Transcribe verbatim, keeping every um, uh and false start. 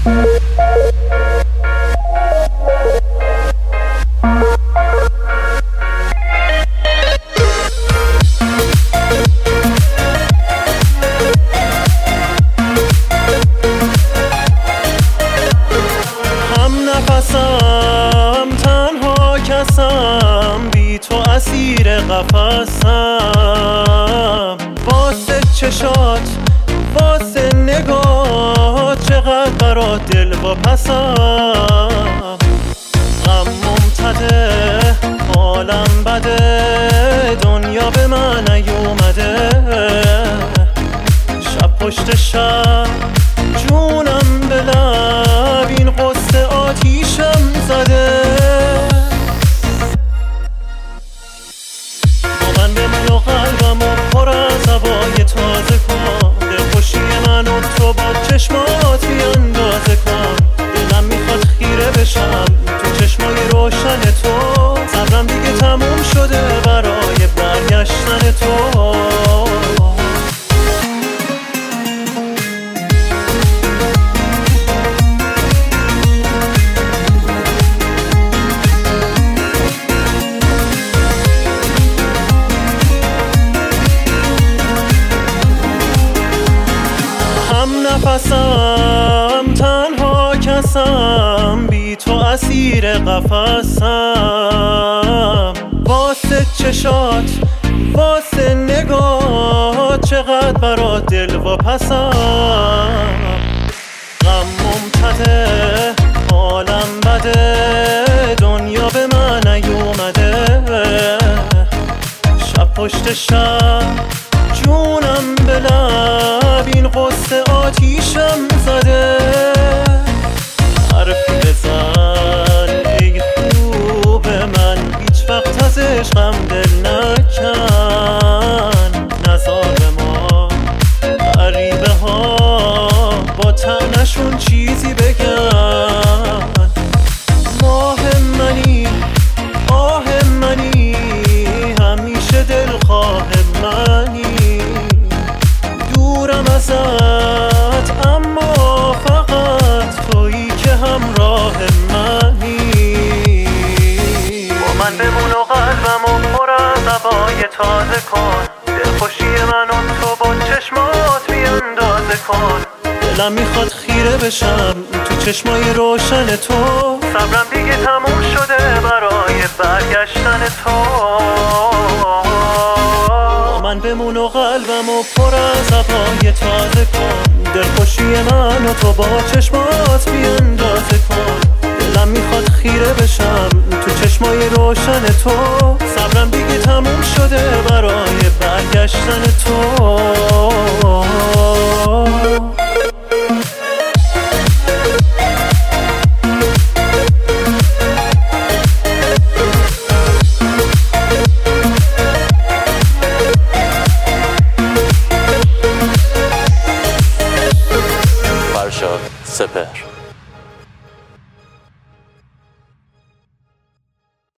نفسم تنها کسم، بی تو اسیر قفسم. واسه چشات واسه نگات، چقدر برات دل و پسم. غم ممتده حالم بده، دنیا به من نیومده. شب پشت شب جونم به لب، این قصه آتیشم زده. با من بمون و قلبم و پر از هوای تازه کن. دلخوشی من و تو با چشمات بیاندازه کن. دلم میخواد خیره بشم تو چشمای روشن تو. صبرم دیگه تموم شده برای برگشتن تو. نفسم تنها کسم، بی تو اسیر قفسم. واسه چشات واسه نگات، چقدر برات دل و پسم. غم ممتده حالم بده، دنیا به من نیومده. شب پشت شب جونم به لب، این قصه آتیشم زده. حرفی بزن ای خوب من، هیچ وقت از عشقم دل نکن. نزار به ما غریبه ها با طعنشون چیزی بگن. ماه منی آه منی، همیشه دلخواه منی. دورم ازت اما فقط تویی که همراه منی. با من بمون و قلبم و پر از هوای تازه کن. دلخوشی من و تو با چشمات بیاندازه کن. دلم میخواد خیره بشم تو چشمای روشن تو. صبرم دیگه تموم شده برای برگشتن تو. من بمون و قلبم و پر از هوای تازه کن. دلخوشی من و تو با چشمات بیاندازه کن. دلم میخواد خیره بشم تو چشمای روشن تو. صبرم دیگه تموم شده برای برگشتن تو. سپهر